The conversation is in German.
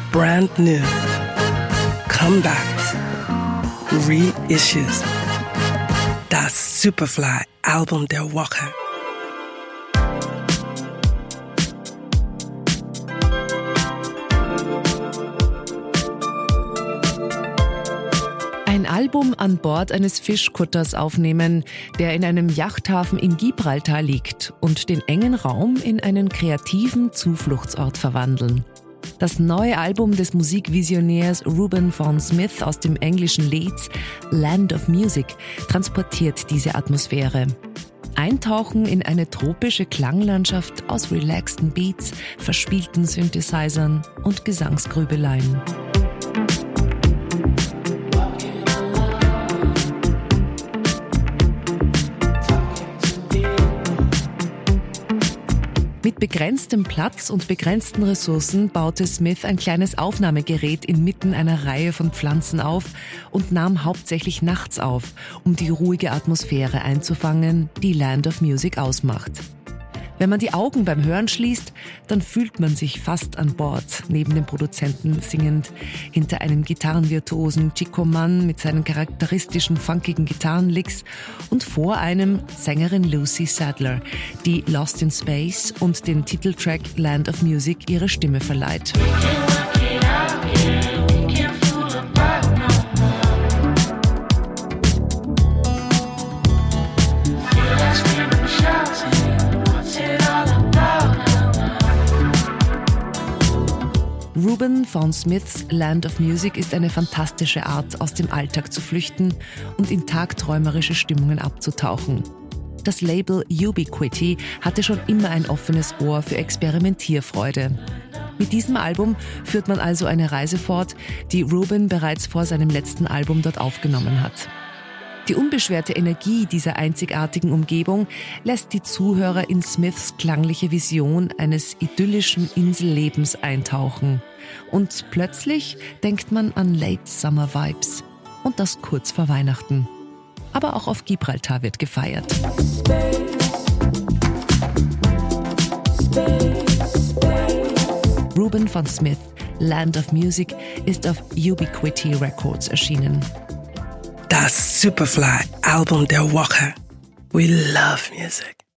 brand new, comebacks, reissues. Das Superfly-Album der Woche. Ein Album an Bord eines Fischkutters aufnehmen, der in einem Yachthafen in Gibraltar liegt, und den engen Raum in einen kreativen Zufluchtsort verwandeln. Das neue Album des Musikvisionärs Ruben Von Smith aus dem englischen Leeds, Land of Music, transportiert diese Atmosphäre. Eintauchen in eine tropische Klanglandschaft aus relaxten Beats, verspielten Synthesizern und Gesangsgrübeleien. Mit begrenztem Platz und begrenzten Ressourcen baute Smith ein kleines Aufnahmegerät inmitten einer Reihe von Pflanzen auf und nahm hauptsächlich nachts auf, um die ruhige Atmosphäre einzufangen, die Land of Music ausmacht. Wenn man die Augen beim Hören schließt, dann fühlt man sich fast an Bord, neben dem Produzenten singend, hinter einem Gitarrenvirtuosen Chico Mann mit seinen charakteristischen funkigen Gitarrenlicks und vor einem Sängerin Lucy Sadler, die Lost in Space und dem Titeltrack Land of Music ihre Stimme verleiht. Ruben Von Smiths Land of Music ist eine fantastische Art, aus dem Alltag zu flüchten und in tagträumerische Stimmungen abzutauchen. Das Label Ubiquity hatte schon immer ein offenes Ohr für Experimentierfreude. Mit diesem Album führt man also eine Reise fort, die Ruben bereits vor seinem letzten Album dort aufgenommen hat. Die unbeschwerte Energie dieser einzigartigen Umgebung lässt die Zuhörer in Smiths klangliche Vision eines idyllischen Insellebens eintauchen. Und plötzlich denkt man an Late Summer Vibes. Und das kurz vor Weihnachten. Aber auch auf Gibraltar wird gefeiert. Ruben Von Smith, Land of Music, ist auf Ubiquity Records erschienen. Das Superfly-Album der Woche. We love music.